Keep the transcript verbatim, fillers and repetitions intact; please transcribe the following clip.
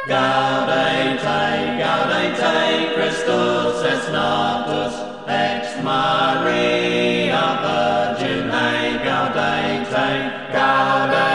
Gaudete, gaudete, Christus es natus, ex Maria Virgine, gaudete, gaudete.